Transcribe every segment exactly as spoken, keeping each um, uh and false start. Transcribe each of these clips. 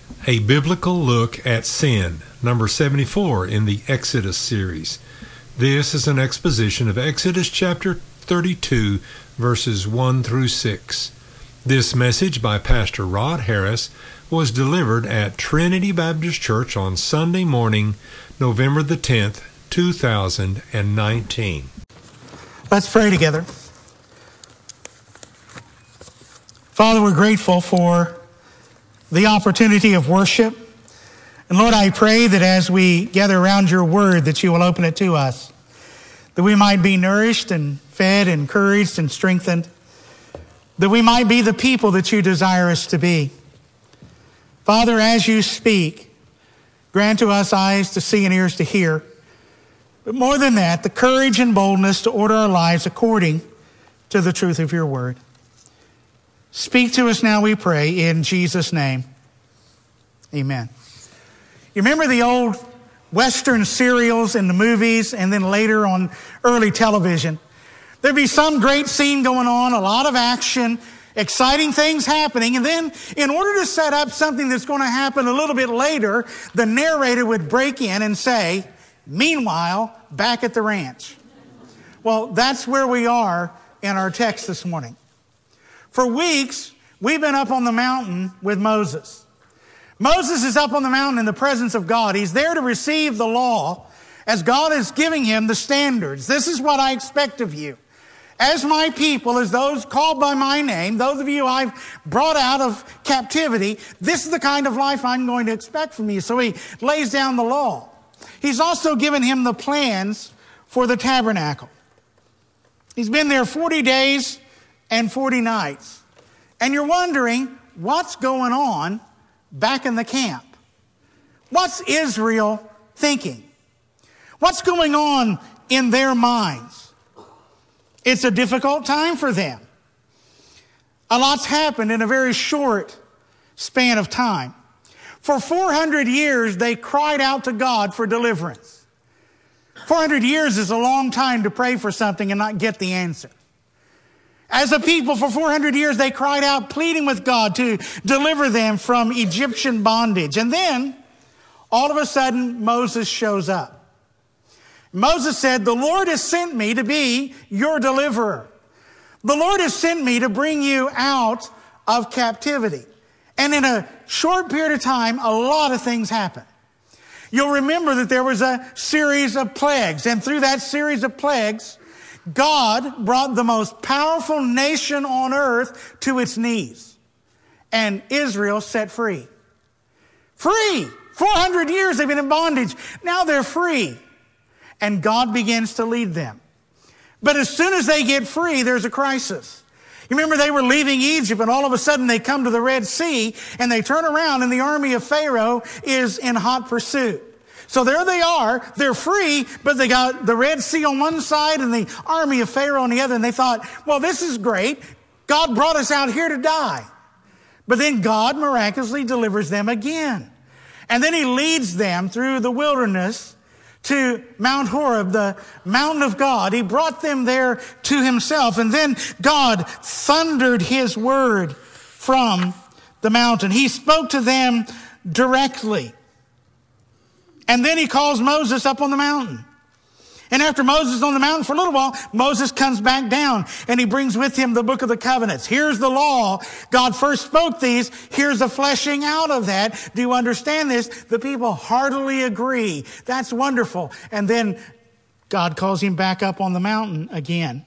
A Biblical Look at Sin, number seventy-four in the Exodus series. This is an exposition of Exodus chapter thirty-two, verses one through six. This message by Pastor Rod Harris was delivered at Trinity Baptist Church on Sunday morning, November the tenth, two thousand nineteen. Let's pray together. Father, we're grateful for the opportunity of worship. And Lord, I pray that as we gather around your word, that you will open it to us, that we might be nourished and fed, encouraged and strengthened, that we might be the people that you desire us to be. Father, as you speak, grant to us eyes to see and ears to hear, but more than that, the courage and boldness to order our lives according to the truth of your word. Speak to us now, we pray, in Jesus' name. Amen. You remember the old Western serials and the movies, and then later on early television? There'd be some great scene going on, a lot of action, exciting things happening, and then in order to set up something that's going to happen a little bit later, the narrator would break in and say, "Meanwhile, back at the ranch." Well, that's where we are in our text this morning. For weeks, we've been up on the mountain with Moses. Moses is up on the mountain in the presence of God. He's there to receive the law as God is giving him the standards. This is what I expect of you. As my people, as those called by my name, those of you I've brought out of captivity, this is the kind of life I'm going to expect from you. So he lays down the law. He's also given him the plans for the tabernacle. He's been there forty days and forty nights. And you're wondering, what's going on back in the camp? What's Israel thinking? What's going on in their minds? It's a difficult time for them. A lot's happened in a very short span of time. For four hundred years, they cried out to God for deliverance. four hundred years is a long time to pray for something and not get the answer. As a people, for four hundred years, they cried out, pleading with God to deliver them from Egyptian bondage. And then, all of a sudden, Moses shows up. Moses said, "The Lord has sent me to be your deliverer. The Lord has sent me to bring you out of captivity." And in a short period of time, a lot of things happened. You'll remember that there was a series of plagues. And through that series of plagues, God brought the most powerful nation on earth to its knees. And Israel set free. Free! four hundred years they've been in bondage. Now they're free. And God begins to lead them. But as soon as they get free, there's a crisis. You remember they were leaving Egypt, and all of a sudden they come to the Red Sea, and they turn around, and the army of Pharaoh is in hot pursuit. So there they are, they're free, but they got the Red Sea on one side and the army of Pharaoh on the other, and they thought, well, this is great. God brought us out here to die. But then God miraculously delivers them again. And then he leads them through the wilderness to Mount Horeb, the mountain of God. He brought them there to himself, and then God thundered his word from the mountain. He spoke to them directly. And then he calls Moses up on the mountain. And after Moses is on the mountain for a little while, Moses comes back down and he brings with him the book of the covenants. Here's the law. God first spoke these. Here's the fleshing out of that. Do you understand this? The people heartily agree. That's wonderful. And then God calls him back up on the mountain again.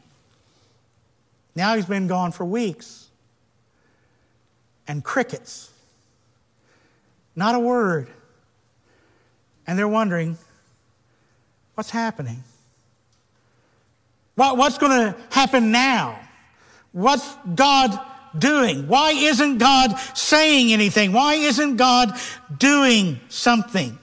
Now he's been gone for weeks. And crickets. Not a word. And they're wondering, what's happening? What, what's going to happen now? What's God doing? Why isn't God saying anything? Why isn't God doing something?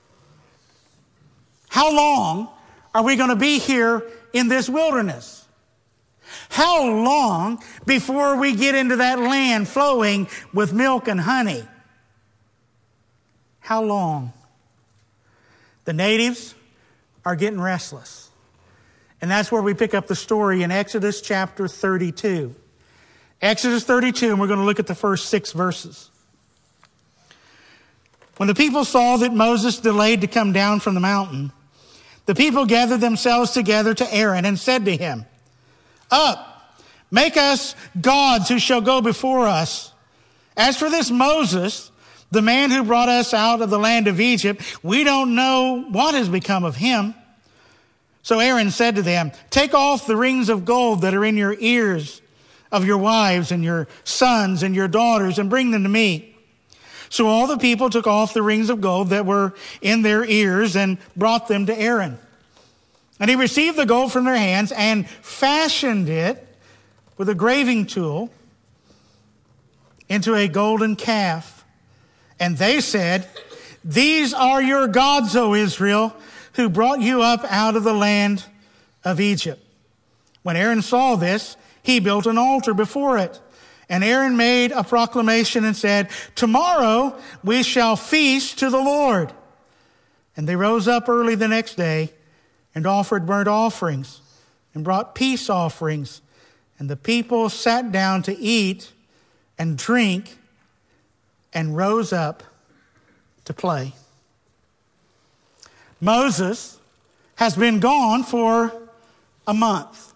How long are we going to be here in this wilderness? How long before we get into that land flowing with milk and honey? How long? The natives are getting restless. And that's where we pick up the story in Exodus chapter thirty-two. Exodus thirty-two, and we're going to look at the first six verses. When the people saw that Moses delayed to come down from the mountain, the people gathered themselves together to Aaron and said to him, "Up, make us gods who shall go before us. As for this Moses, the man who brought us out of the land of Egypt, we don't know what has become of him." So Aaron said to them, "Take off the rings of gold that are in your ears of your wives and your sons and your daughters and bring them to me." So all the people took off the rings of gold that were in their ears and brought them to Aaron. And he received the gold from their hands and fashioned it with a graving tool into a golden calf. And they said, "These are your gods, O Israel, who brought you up out of the land of Egypt." When Aaron saw this, he built an altar before it. And Aaron made a proclamation and said, "Tomorrow we shall feast to the Lord." And they rose up early the next day and offered burnt offerings and brought peace offerings. And the people sat down to eat and drink and rose up to play. Moses has been gone for a month.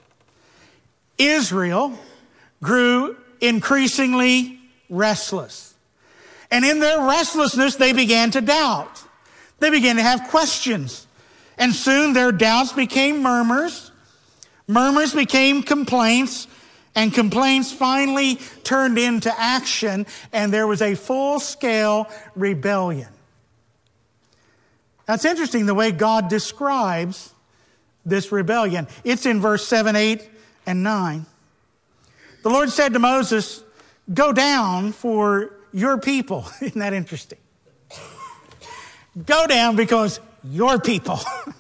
Israel grew increasingly restless. And in their restlessness, they began to doubt. They began to have questions. And soon their doubts became murmurs. Murmurs became complaints. And complaints finally turned into action. And there was a full-scale rebellion. Now, it's interesting the way God describes this rebellion. It's in verse seven, eight, and nine. The Lord said to Moses, "Go down for your people." Isn't that interesting? Go down because your people,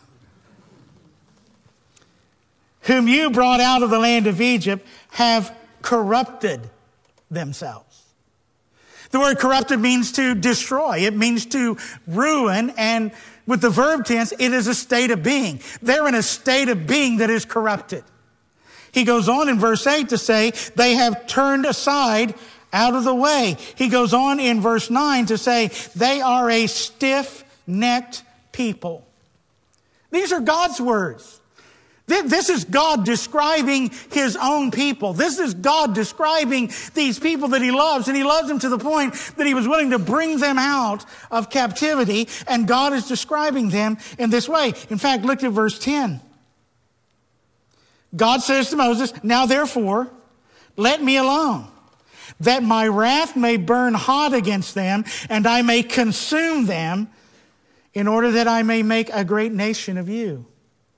whom you brought out of the land of Egypt, have corrupted themselves. The word corrupted means to destroy. It means to ruin. And with the verb tense, it is a state of being. They're in a state of being that is corrupted. He goes on in verse eight to say, they have turned aside out of the way. He goes on in verse nine to say, they are a stiff-necked people. These are God's words. This is God describing his own people. This is God describing these people that he loves. And he loves them to the point that he was willing to bring them out of captivity. And God is describing them in this way. In fact, look at verse ten. God says to Moses, "Now therefore, let me alone, that my wrath may burn hot against them, and I may consume them, in order that I may make a great nation of you."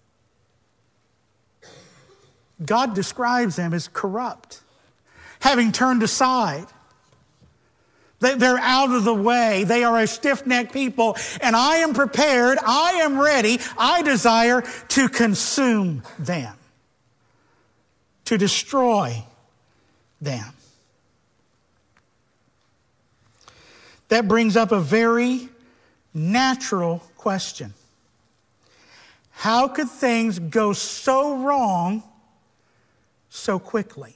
God describes them as corrupt, having turned aside. They're out of the way. They are a stiff-necked people, and I am prepared, I am ready, I desire to consume them, to destroy them. That brings up a very natural question. How could things go so wrong so quickly?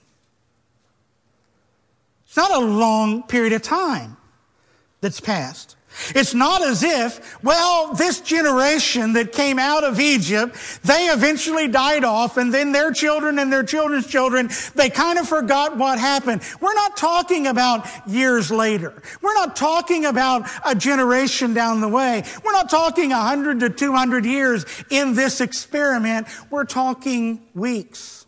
It's not a long period of time that's passed. It's not as if, well, this generation that came out of Egypt, they eventually died off, and then their children and their children's children, they kind of forgot what happened. We're not talking about years later. We're not talking about a generation down the way. We're not talking one hundred to two hundred years in this experiment. We're talking weeks.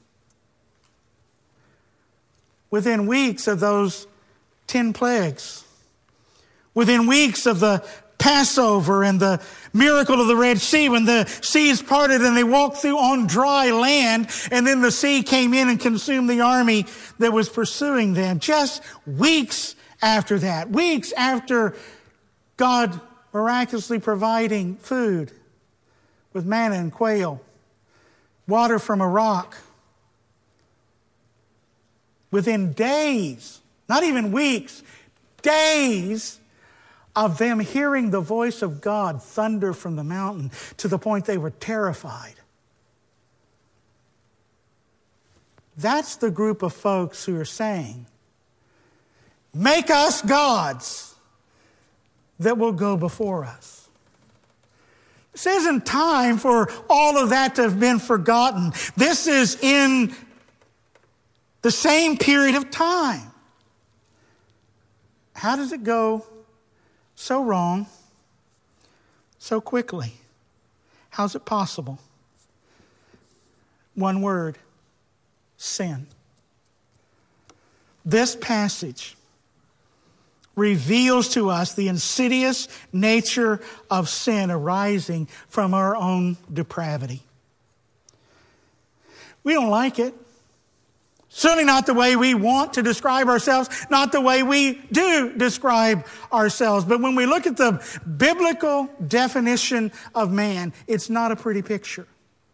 Within weeks of those ten plagues, within weeks of the Passover and the miracle of the Red Sea, when the seas parted and they walked through on dry land, and then the sea came in and consumed the army that was pursuing them. Just weeks after that, weeks after God miraculously providing food with manna and quail, water from a rock. Within days, not even weeks, days of them hearing the voice of God thunder from the mountain to the point they were terrified. That's the group of folks who are saying, "Make us gods that will go before us. This isn't time for all of that to have been forgotten. This is in the same period of time. How does it go so wrong so quickly? How's it possible? One word: sin. This passage reveals to us the insidious nature of sin arising from our own depravity. We don't like it. Certainly not the way we want to describe ourselves, not the way we do describe ourselves. But when we look at the biblical definition of man, it's not a pretty picture.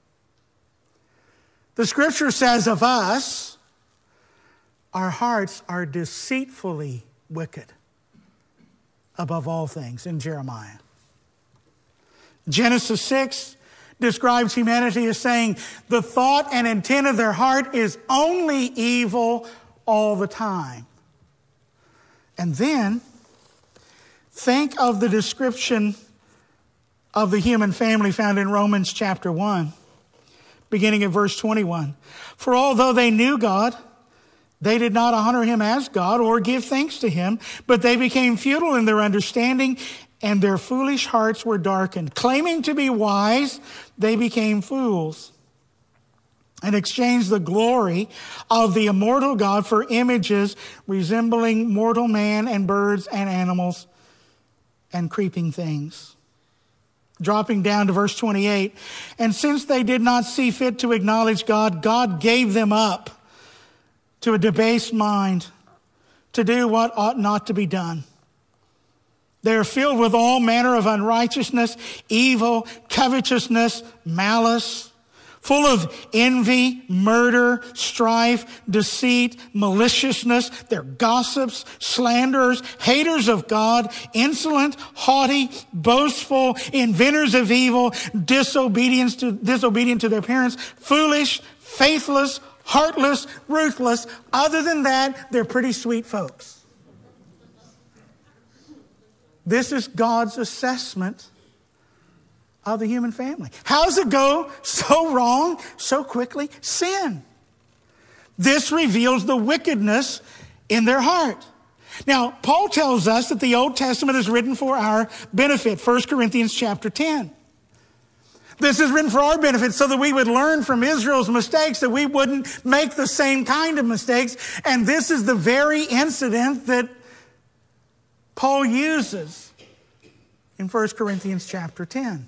The scripture says of us, our hearts are deceitfully wicked above all things, in Jeremiah. Genesis six describes humanity as saying the thought and intent of their heart is only evil all the time. And then think of the description of the human family found in Romans chapter one, beginning at verse twenty-one. For although they knew God, they did not honor him as God or give thanks to him, but they became futile in their understanding, and their foolish hearts were darkened. Claiming to be wise, they became fools and exchanged the glory of the immortal God for images resembling mortal man and birds and animals and creeping things. Dropping down to verse twenty-eight, and since they did not see fit to acknowledge God, God gave them up to a debased mind to do what ought not to be done. They are filled with all manner of unrighteousness, evil, covetousness, malice, full of envy, murder, strife, deceit, maliciousness. They're gossips, slanderers, haters of God, insolent, haughty, boastful, inventors of evil, disobedient to, disobedient to their parents, foolish, faithless, heartless, ruthless. Other than that, they're pretty sweet folks. This is God's assessment of the human family. How does it go so wrong so quickly? Sin. This reveals the wickedness in their heart. Now, Paul tells us that the Old Testament is written for our benefit. First Corinthians chapter ten. This is written for our benefit so that we would learn from Israel's mistakes, that we wouldn't make the same kind of mistakes. And this is the very incident that Paul uses in First Corinthians chapter ten.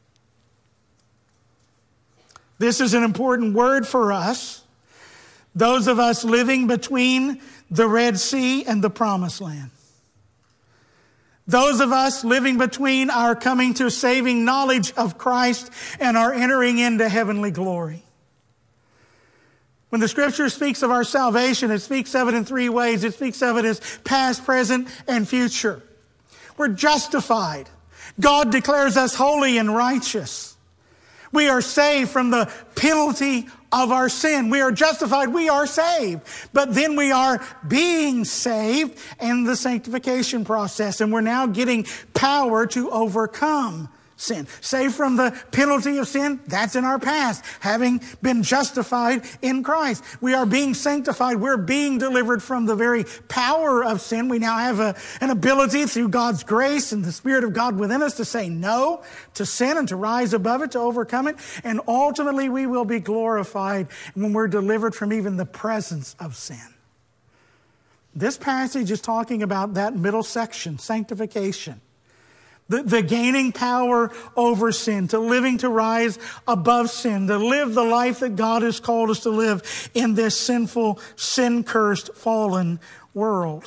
This is an important word for us, those of us living between the Red Sea and the Promised Land. Those of us living between our coming to saving knowledge of Christ and our entering into heavenly glory. When the scripture speaks of our salvation, it speaks of it in three ways. It speaks of it as past, present, and future. We're justified. God declares us holy and righteous. We are saved from the penalty of our sin. We are justified. We are saved. But then we are being saved in the sanctification process. And we're now getting power to overcome sin. Saved from the penalty of sin, that's in our past. Having been justified in Christ. We are being sanctified. We're being delivered from the very power of sin. We now have a, an ability through God's grace and the Spirit of God within us to say no to sin and to rise above it, to overcome it. And ultimately we will be glorified when we're delivered from even the presence of sin. This passage is talking about that middle section, sanctification. The, the gaining power over sin, to living to rise above sin, to live the life that God has called us to live in this sinful, sin-cursed, fallen world.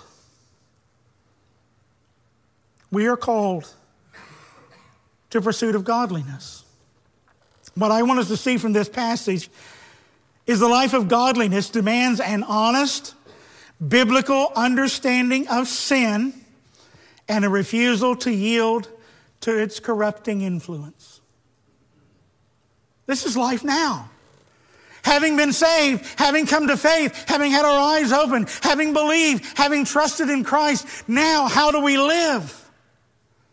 We are called to pursuit of godliness. What I want us to see from this passage is the life of godliness demands an honest, biblical understanding of sin and a refusal to yield to its corrupting influence. This is life now. Having been saved, having come to faith, having had our eyes open, having believed, having trusted in Christ, now how do we live?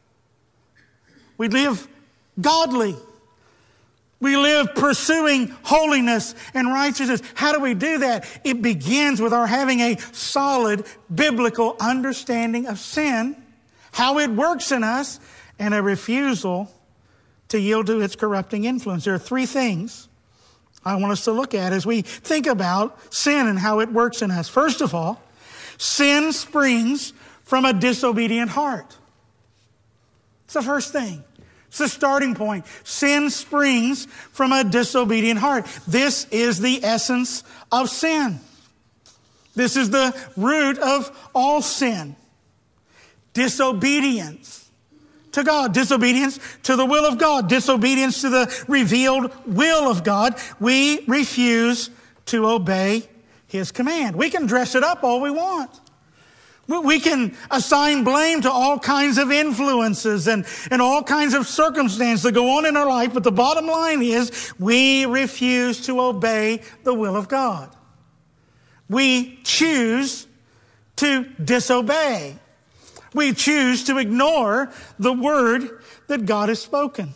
We live godly. We live pursuing holiness and righteousness. How do we do that? It begins with our having a solid biblical understanding of sin, how it works in us, and a refusal to yield to its corrupting influence. There are three things I want us to look at as we think about sin and how it works in us. First of all, sin springs from a disobedient heart. It's the first thing. It's the starting point. Sin springs from a disobedient heart. This is the essence of sin. This is the root of all sin. Disobedience to God. Disobedience to the will of God. Disobedience to the revealed will of God. We refuse to obey His command. We can dress it up all we want. We can assign blame to all kinds of influences and, and all kinds of circumstances that go on in our life, but the bottom line is we refuse to obey the will of God. We choose to disobey. We choose to ignore the word that God has spoken.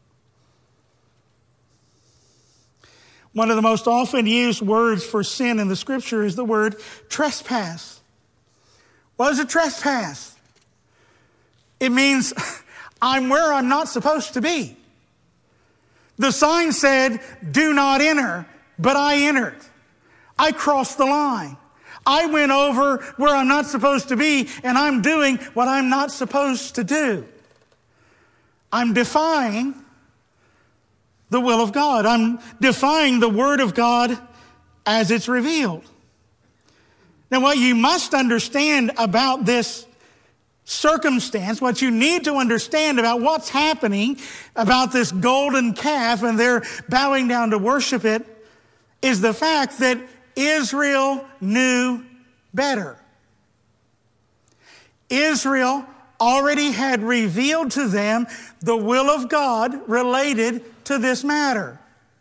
One of the most often used words for sin in the Scripture is the word trespass. What is a trespass? It means I'm where I'm not supposed to be. The sign said, do not enter, but I entered. I crossed the line. I went over where I'm not supposed to be, and I'm doing what I'm not supposed to do. I'm defying the will of God. I'm defying the word of God as it's revealed. Now, what you must understand about this circumstance, what you need to understand about what's happening about this golden calf and they're bowing down to worship it, is the fact that Israel knew better. Israel already had revealed to them the will of God related to this matter.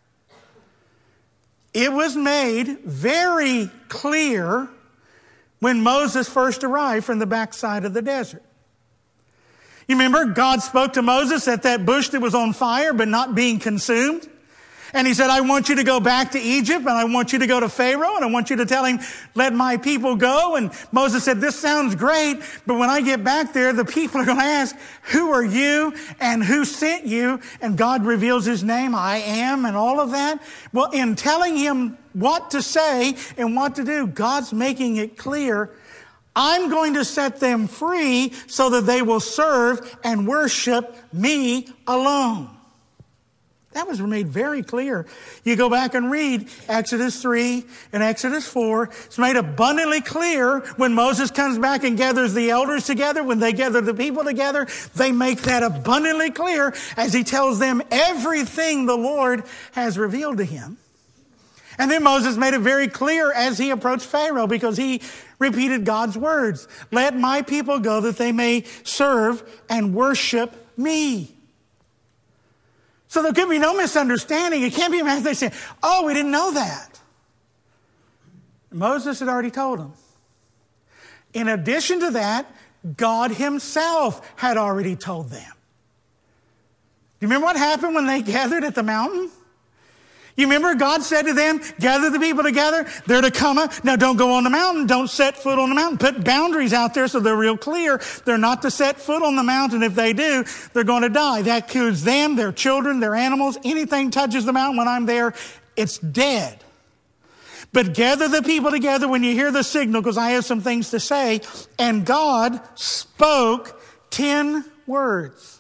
It was made very clear when Moses first arrived from the backside of the desert. You remember God spoke to Moses at that bush that was on fire but not being consumed? And he said, I want you to go back to Egypt, and I want you to go to Pharaoh, and I want you to tell him, let my people go. And Moses said, this sounds great, but when I get back there, the people are going to ask, who are you and who sent you? And God reveals his name, I am, and all of that. Well, in telling him what to say and what to do, God's making it clear, I'm going to set them free so that they will serve and worship me alone. That was made very clear. You go back and read Exodus three and Exodus four. It's made abundantly clear when Moses comes back and gathers the elders together, when they gather the people together, they make that abundantly clear as he tells them everything the Lord has revealed to him. And then Moses made it very clear as he approached Pharaoh, because he repeated God's words. Let my people go that they may serve and worship me. So there could be no misunderstanding. It can't be a they say, oh, we didn't know that. Moses had already told them. In addition to that, God himself had already told them. Do you remember what happened when they gathered at the mountain? You remember God said to them, gather the people together. They're to come up. Now don't go on the mountain. Don't set foot on the mountain. Put boundaries out there so they're real clear. They're not to set foot on the mountain. If they do, they're going to die. That includes them, their children, their animals. Anything touches the mountain when I'm there, it's dead. But gather the people together when you hear the signal, because I have some things to say. And God spoke ten words.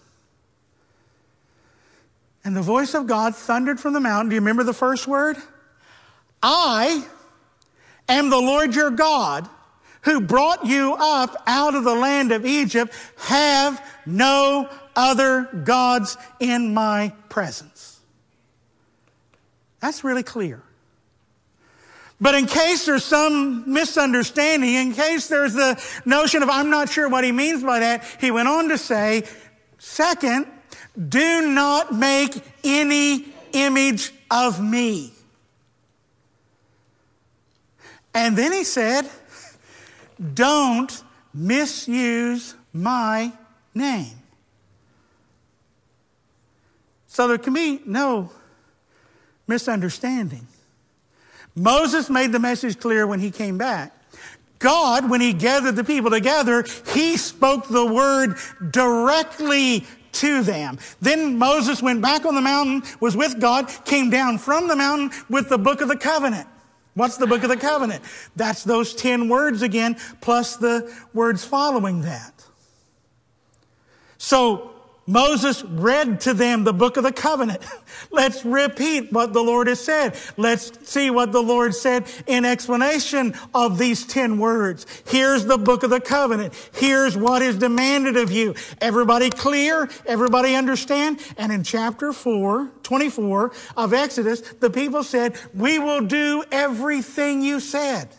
And the voice of God thundered from the mountain. Do you remember the first word? I am the Lord your God, who brought you up out of the land of Egypt. Have no other gods in my presence. That's really clear. But in case there's some misunderstanding, in case there's the notion of I'm not sure what he means by that, he went on to say, second, do not make any image of me. And then he said, don't misuse my name. So there can be no misunderstanding. Moses made the message clear when he came back. God, when he gathered the people together, he spoke the word directly to them. Then Moses went back on the mountain, was with God, came down from the mountain with the book of the covenant. What's the book of the covenant? That's those ten words again, plus the words following that. So Moses read to them the book of the covenant. Let's repeat what the Lord has said. Let's see what the Lord said in explanation of these ten words. Here's the book of the covenant. Here's what is demanded of you. Everybody clear? Everybody understand? And in chapter four, twenty-four of Exodus, the people said, we will do everything you said.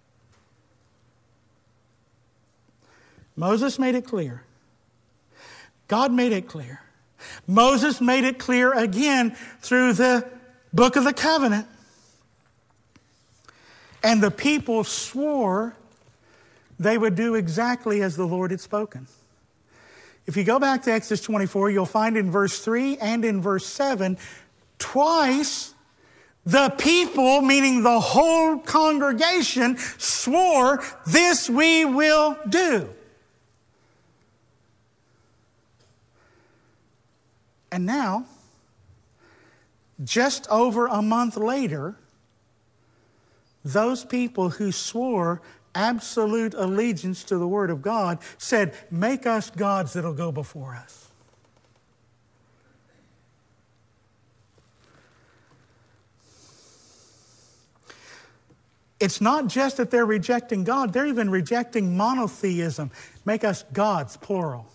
Moses made it clear. God made it clear. Moses made it clear again through the book of the covenant. And the people swore they would do exactly as the Lord had spoken. If you go back to Exodus twenty-four, you'll find in verse three and in verse seven, twice the people, meaning the whole congregation, swore, this we will do. And now, just over a month later, those people who swore absolute allegiance to the Word of God said, make us gods that'll go before us. It's not just that they're rejecting God, they're even rejecting monotheism. Make us gods, plural,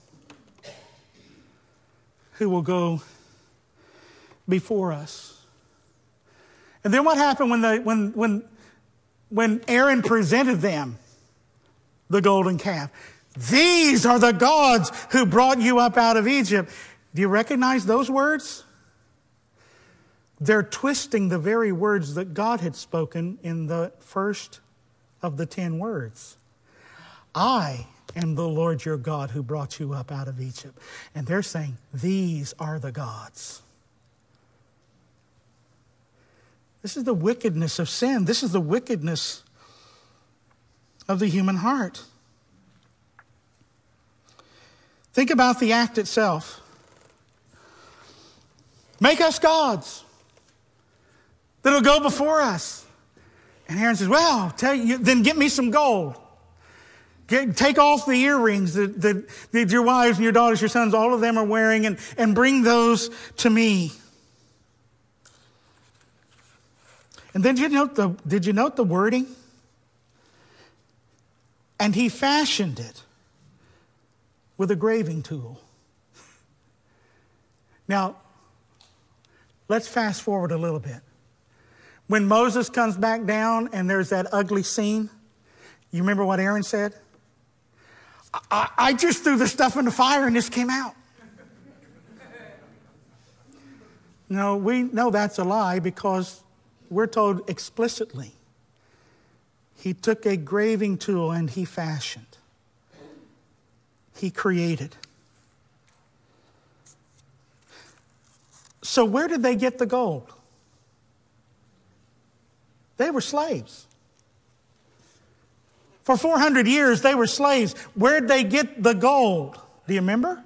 who will go before us. And then what happened when the when when when Aaron presented them the golden calf? These are the gods who brought you up out of Egypt. Do you recognize those words? They're twisting the very words that God had spoken in the first of the ten words. I am the Lord your God who brought you up out of Egypt. And they're saying, these are the gods. This is the wickedness of sin. This is the wickedness of the human heart. Think about the act itself. Make us gods that'll go before us. And Aaron says, well, tell you, then get me some gold. Get, take off the earrings that, that, that your wives and your daughters, your sons, all of them are wearing, and, and bring those to me. And then did you note the, did you note the wording? And he fashioned it with a graving tool. Now, let's fast forward a little bit. When Moses comes back down and there's that ugly scene, you remember what Aaron said? I, I just threw the stuff in the fire and this came out. No, we know that's a lie because we're told explicitly. He took a graving tool and he fashioned. He created. So where did they get the gold? They were slaves. For four hundred years, they were slaves. Where'd they get the gold? Do you remember?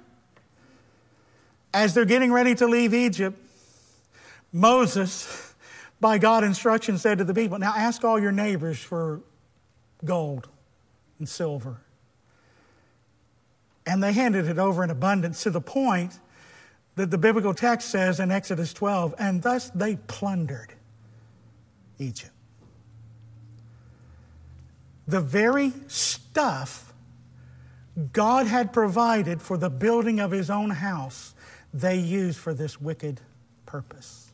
As they're getting ready to leave Egypt, Moses, by God's instruction, said to the people, now ask all your neighbors for gold and silver. And they handed it over in abundance to the point that the biblical text says in Exodus twelve, and thus they plundered Egypt. The very stuff God had provided for the building of his own house, they used for this wicked purpose.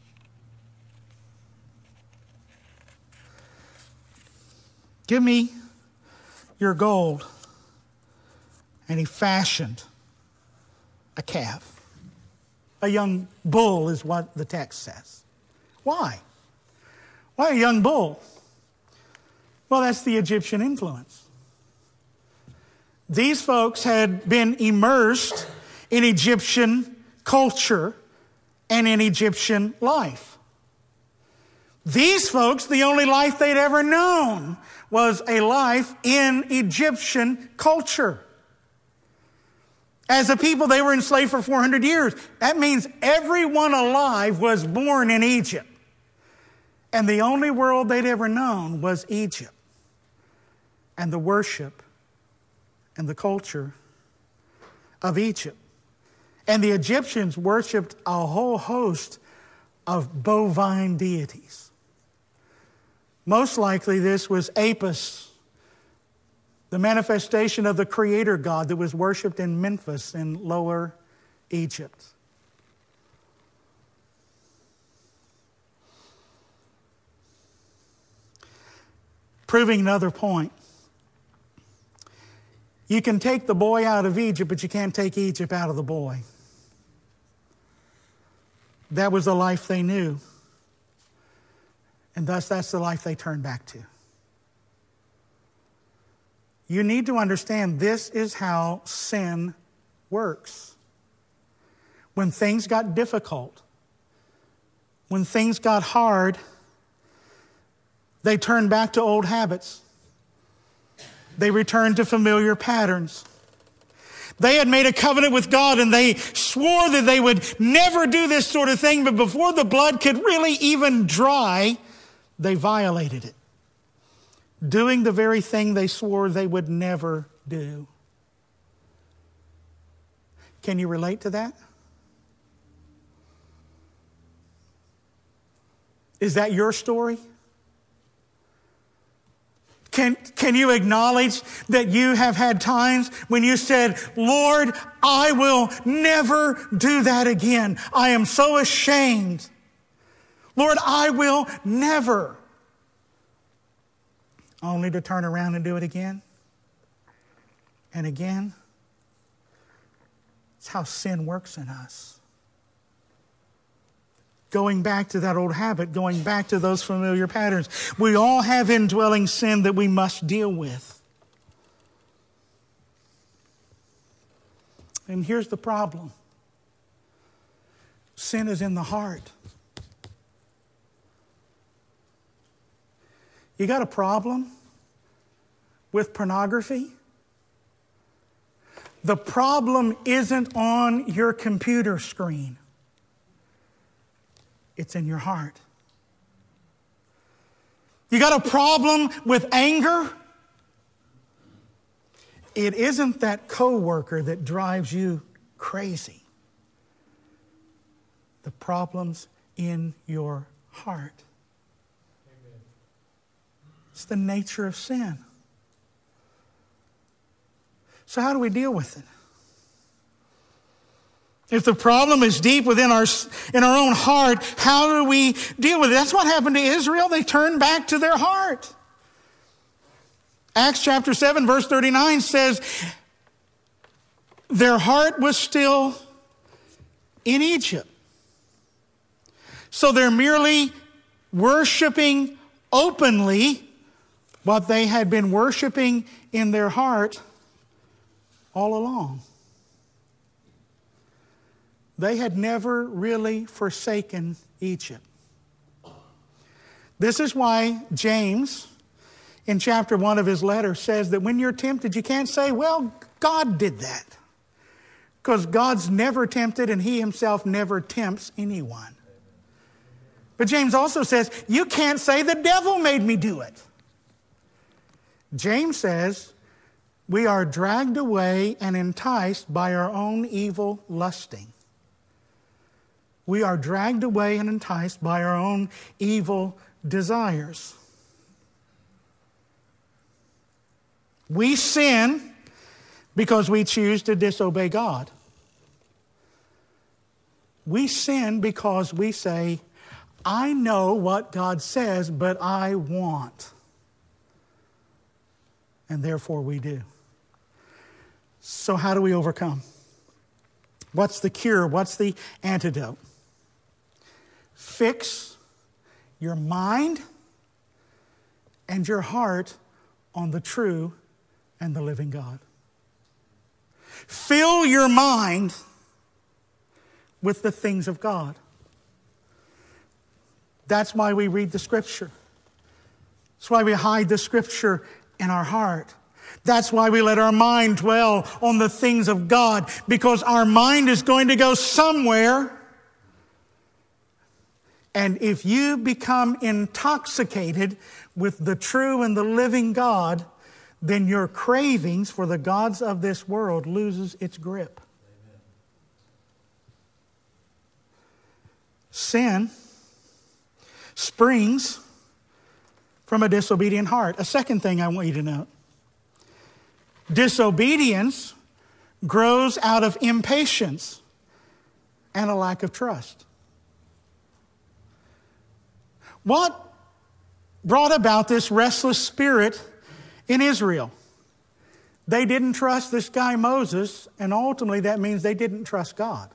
Give me your gold. And he fashioned a calf. A young bull is what the text says. Why? Why a young bull? Well, that's the Egyptian influence. These folks had been immersed in Egyptian culture and in Egyptian life. These folks, the only life they'd ever known was a life in Egyptian culture. As a people, they were enslaved for four hundred years. That means everyone alive was born in Egypt. And the only world they'd ever known was Egypt. And the worship and the culture of Egypt. And the Egyptians worshipped a whole host of bovine deities. Most likely this was Apis, the manifestation of the creator god that was worshipped in Memphis in Lower Egypt. Proving another point. You can take the boy out of Egypt, but you can't take Egypt out of the boy. That was the life they knew. And thus, that's the life they turned back to. You need to understand this is how sin works. When things got difficult, when things got hard, they turned back to old habits. They returned to familiar patterns. They had made a covenant with God and they swore that they would never do this sort of thing, but before the blood could really even dry, they violated it, doing the very thing they swore they would never do. Can you relate to that? Is that your story? Can, can you acknowledge that you have had times when you said, Lord, I will never do that again. I am so ashamed. Lord, I will never. Only to turn around and do it again and again. It's how sin works in us. Going back to that old habit, going back to those familiar patterns. We all have indwelling sin that we must deal with. And here's the problem. Sin is in the heart. You got a problem with pornography? The problem isn't on your computer screen. It's in your heart. You got a problem with anger? It isn't that coworker that drives you crazy. The problem's in your heart. Amen. It's the nature of sin. So how do we deal with it? If the problem is deep within our, in our own heart, how do we deal with it? That's what happened to Israel. They turned back to their heart. Acts chapter seven, verse thirty-nine says, their heart was still in Egypt. So they're merely worshiping openly what they had been worshiping in their heart all along. They had never really forsaken Egypt. This is why James, in chapter one of his letter, says that when you're tempted, you can't say, well, God did that. Because God's never tempted and he himself never tempts anyone. But James also says, you can't say the devil made me do it. James says, we are dragged away and enticed by our own evil lusting. We are dragged away and enticed by our own evil desires. We sin because we choose to disobey God. We sin because we say, I know what God says, but I want. And therefore we do. So how do we overcome? What's the cure? What's the antidote? Fix your mind and your heart on the true and the living God. Fill your mind with the things of God. That's why we read the Scripture. That's why we hide the Scripture in our heart. That's why we let our mind dwell on the things of God, because our mind is going to go somewhere. And if you become intoxicated with the true and the living God, then your cravings for the gods of this world loses its grip. Amen. Sin springs from a disobedient heart. A second thing I want you to note. Disobedience grows out of impatience and a lack of trust. What brought about this restless spirit in Israel? They didn't trust this guy Moses, and ultimately that means they didn't trust God.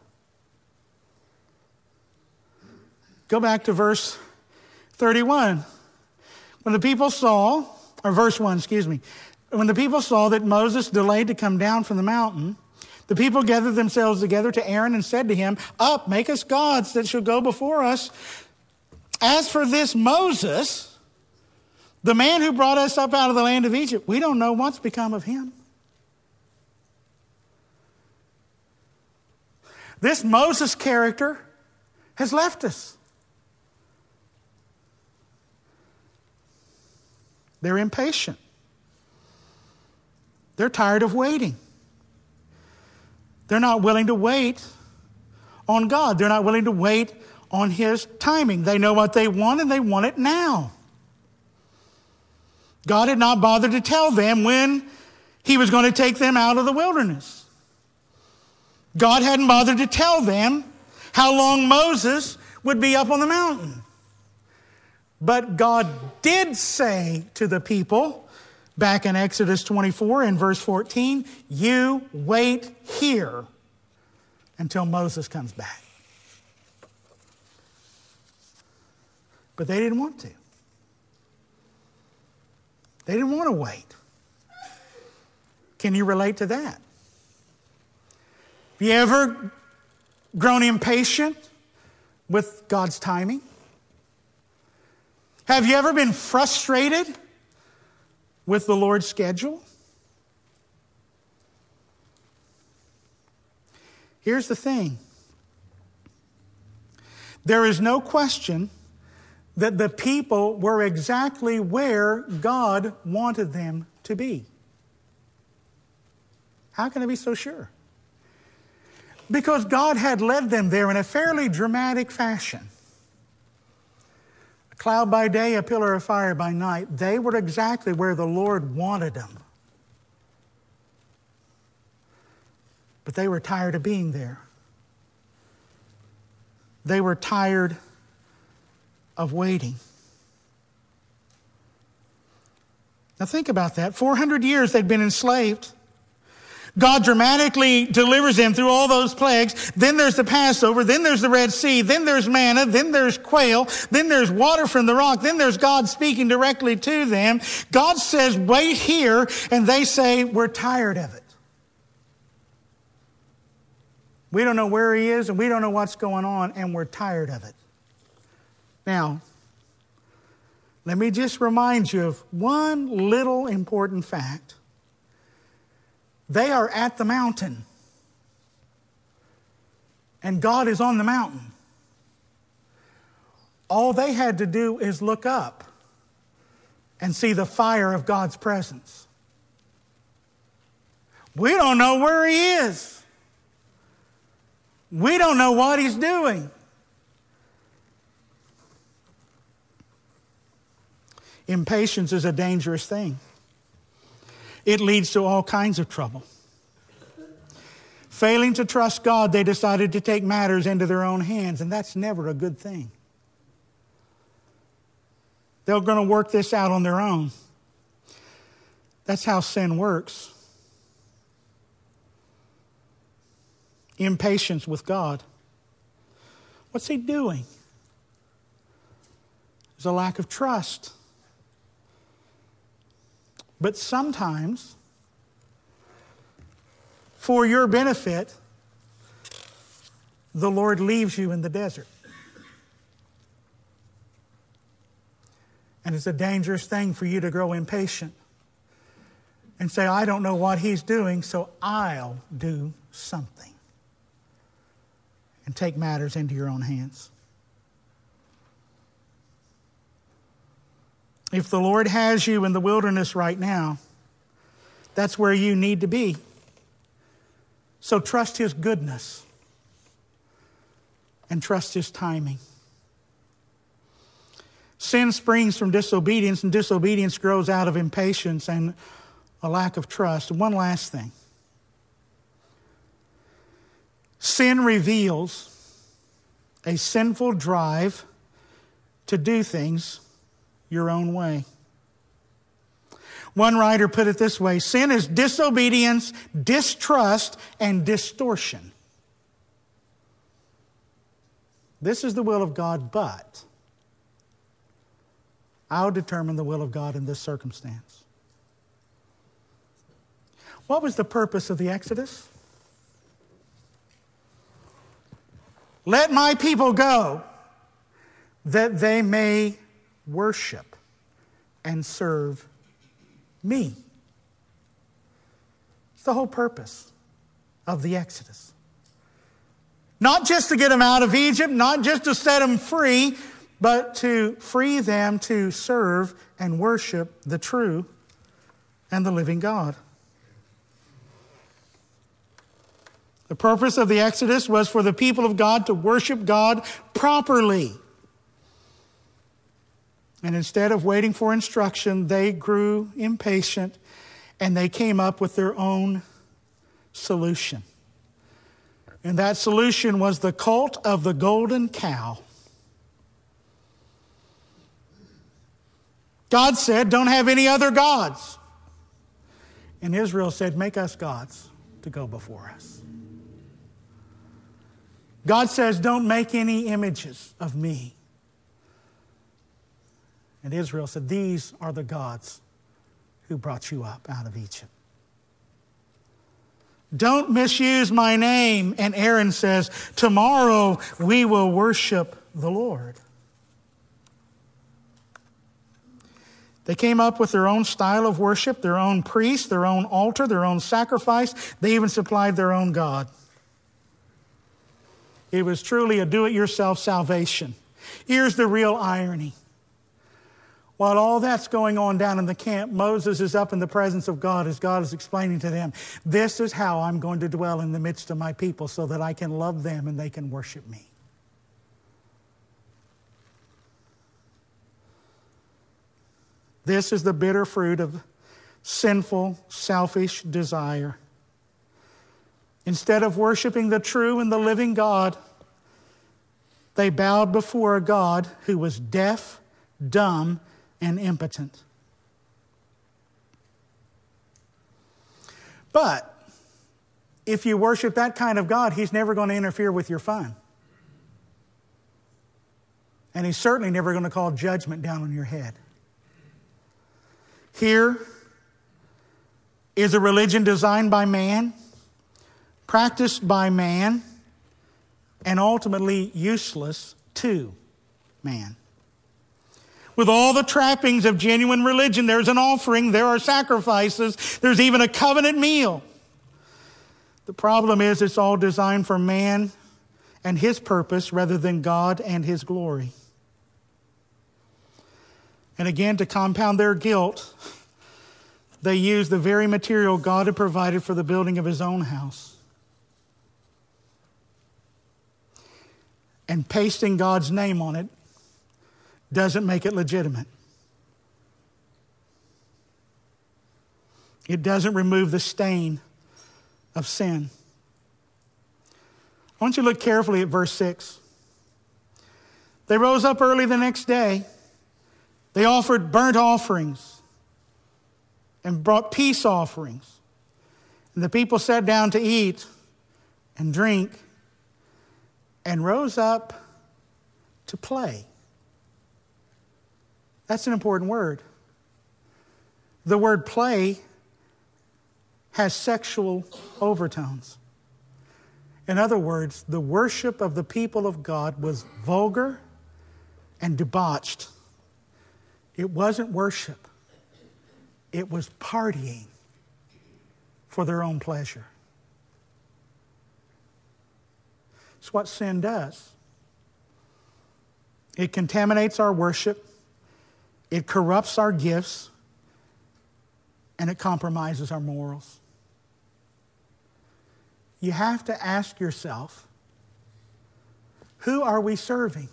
Go back to verse thirty-one. When the people saw, or verse one, excuse me. When the people saw that Moses delayed to come down from the mountain, the people gathered themselves together to Aaron and said to him, "Up, make us gods that shall go before us. As for this Moses, the man who brought us up out of the land of Egypt, we don't know what's become of him." This Moses character has left us. They're impatient. They're tired of waiting. They're not willing to wait on God. They're not willing to wait on His timing. They know what they want and they want it now. God had not bothered to tell them when He was going to take them out of the wilderness. God hadn't bothered to tell them how long Moses would be up on the mountain. But God did say to the people, back in Exodus twenty-four in verse fourteen, "You wait here until Moses comes back." But they didn't want to. They didn't want to wait. Can you relate to that? Have you ever grown impatient with God's timing? Have you ever been frustrated with the Lord's schedule? Here's the thing. There is no question that the people were exactly where God wanted them to be. How can I be so sure? Because God had led them there in a fairly dramatic fashion. A cloud by day, a pillar of fire by night. They were exactly where the Lord wanted them. But they were tired of being there. They were tired of waiting. Now think about that. four hundred years they'd been enslaved. God dramatically delivers them through all those plagues. Then there's the Passover. Then there's the Red Sea. Then there's manna. Then there's quail. Then there's water from the rock. Then there's God speaking directly to them. God says, "Wait here." And they say, "We're tired of it. We don't know where He is and we don't know what's going on and we're tired of it." Now, let me just remind you of one little important fact. They are at the mountain. And God is on the mountain. All they had to do is look up and see the fire of God's presence. We don't know where He is. We don't know what He's doing. Impatience is a dangerous thing. It leads to all kinds of trouble. Failing to trust God, they decided to take matters into their own hands, and that's never a good thing. They're going to work this out on their own. That's how sin works. Impatience with God. What's He doing? There's a lack of trust. But sometimes, for your benefit, the Lord leaves you in the desert. And it's a dangerous thing for you to grow impatient and say, I don't know what he's doing, so I'll do something. And take matters into your own hands. If the Lord has you in the wilderness right now, that's where you need to be. So trust his goodness and trust his timing. Sin springs from disobedience, and disobedience grows out of impatience and a lack of trust. One last thing. Sin reveals a sinful drive to do things your own way. One writer put it this way: sin is disobedience, distrust, and distortion. This is the will of God, but I'll determine the will of God in this circumstance. What was the purpose of the Exodus? Let my people go, that they may worship and serve me. It's the whole purpose of the Exodus. Not just to get them out of Egypt, not just to set them free, but to free them to serve and worship the true and the living God. The purpose of the Exodus was for the people of God to worship God properly. And instead of waiting for instruction, they grew impatient and they came up with their own solution. And that solution was the cult of the golden cow. God said, don't have any other gods. And Israel said, make us gods to go before us. God says, don't make any images of me. And Israel said, these are the gods who brought you up out of Egypt. Don't misuse my name. And Aaron says, tomorrow we will worship the Lord. They came up with their own style of worship, their own priest, their own altar, their own sacrifice. They even supplied their own God. It was truly a do-it-yourself salvation. Here's the real irony. While all that's going on down in the camp, Moses is up in the presence of God as God is explaining to them, this is how I'm going to dwell in the midst of my people so that I can love them and they can worship me. This is the bitter fruit of sinful, selfish desire. Instead of worshiping the true and the living God, they bowed before a God who was deaf, dumb, and impotent. But if you worship that kind of God, he's never going to interfere with your fun. And he's certainly never going to call judgment down on your head. Here is a religion designed by man, practiced by man, and ultimately useless to man. With all the trappings of genuine religion, there's an offering, there are sacrifices, there's even a covenant meal. The problem is it's all designed for man and his purpose rather than God and his glory. And again, to compound their guilt, they used the very material God had provided for the building of his own house. And pasting God's name on it doesn't make it legitimate. It doesn't remove the stain of sin. I want you to look carefully at verse six. They rose up early the next day. They offered burnt offerings and brought peace offerings. And the people sat down to eat and drink and rose up to play. That's an important word. The word play has sexual overtones. In other words, the worship of the people of God was vulgar and debauched. It wasn't worship. It was partying for their own pleasure. It's what sin does. It contaminates our worship. It corrupts our gifts. And it compromises our morals. You have to ask yourself, who are we serving?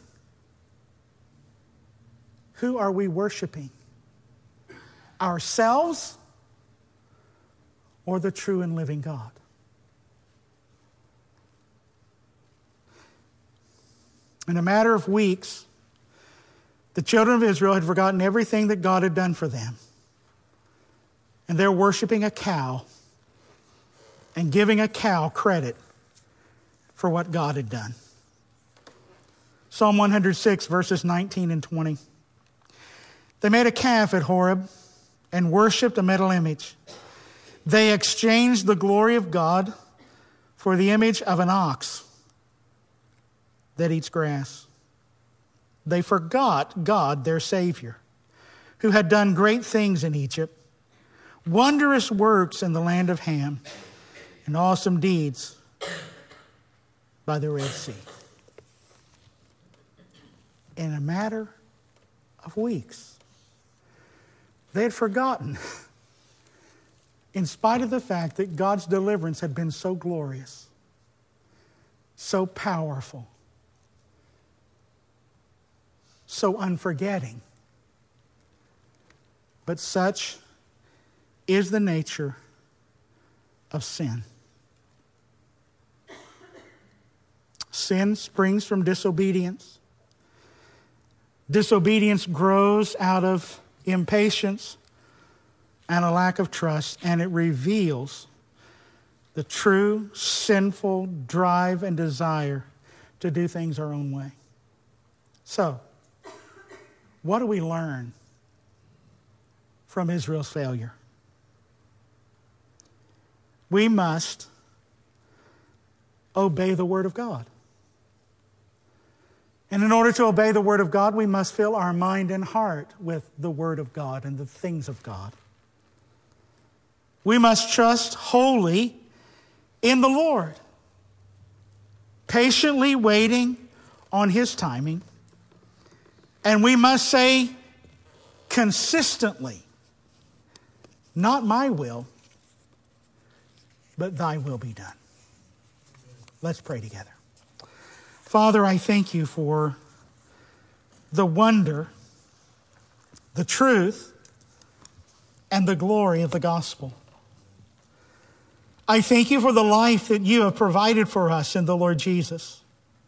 Who are we worshiping? Ourselves or the true and living God? In a matter of weeks, the children of Israel had forgotten everything that God had done for them. And they're worshiping a cow and giving a cow credit for what God had done. Psalm one hundred six, verses nineteen and twenty. They made a calf at Horeb and worshipped a metal image. They exchanged the glory of God for the image of an ox that eats grass. They forgot God, their Savior, who had done great things in Egypt, wondrous works in the land of Ham, and awesome deeds by the Red Sea. In a matter of weeks, they had forgotten, in spite of the fact that God's deliverance had been so glorious, so powerful, so unforgetting. But such is the nature of sin. Sin springs from disobedience. Disobedience grows out of impatience and a lack of trust, and it reveals the true sinful drive and desire to do things our own way. So, what do we learn from Israel's failure? We must obey the Word of God. And in order to obey the Word of God, we must fill our mind and heart with the Word of God and the things of God. We must trust wholly in the Lord, patiently waiting on His timing. And we must say consistently, not my will, but thy will be done. Let's pray together. Father, I thank you for the wonder, the truth, and the glory of the gospel. I thank you for the life that you have provided for us in the Lord Jesus.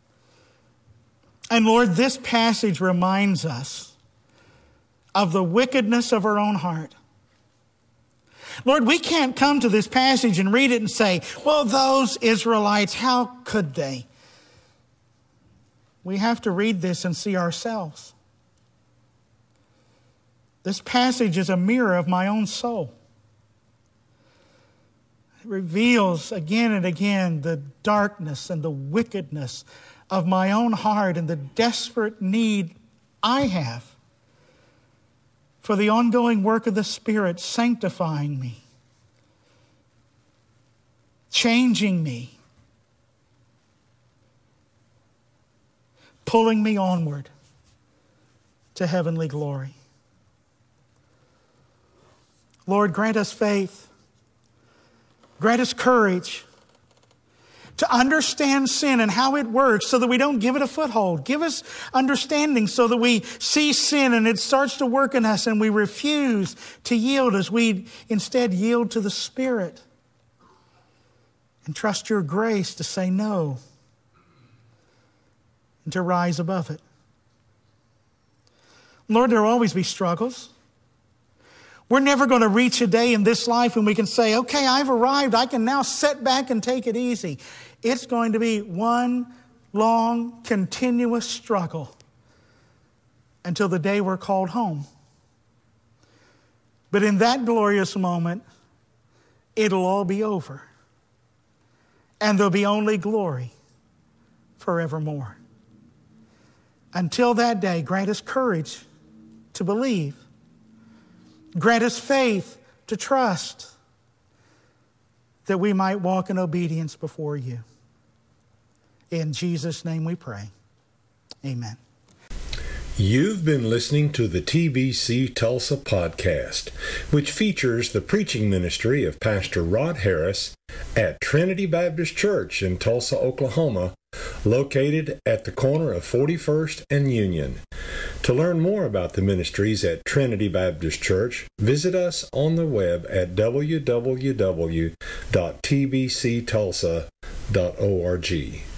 And Lord, this passage reminds us of the wickedness of our own heart. Lord, we can't come to this passage and read it and say, well, those Israelites, how could they? We have to read this and see ourselves. This passage is a mirror of my own soul. It reveals again and again the darkness and the wickedness of my own heart and the desperate need I have for the ongoing work of the Spirit sanctifying me, changing me, pulling me onward to heavenly glory. Lord, grant us faith. Grant us courage to understand sin and how it works so that we don't give it a foothold. Give us understanding so that we see sin and it starts to work in us and we refuse to yield as we instead yield to the Spirit and trust your grace to say no and to rise above it. Lord, there will always be struggles. We're never going to reach a day in this life when we can say, okay, I've arrived. I can now sit back and take it easy. It's going to be one long, continuous struggle until the day we're called home. But in that glorious moment, it'll all be over. And there'll be only glory forevermore. Until that day, grant us courage to believe Grant us faith to trust, that we might walk in obedience before you. In Jesus' name we pray. Amen. You've been listening to the T B C Tulsa podcast, which features the preaching ministry of Pastor Rod Harris at Trinity Baptist Church in Tulsa, Oklahoma, located at the corner of forty-first and Union. To learn more about the ministries at Trinity Baptist Church, visit us on the web at w w w dot t b c tulsa dot org.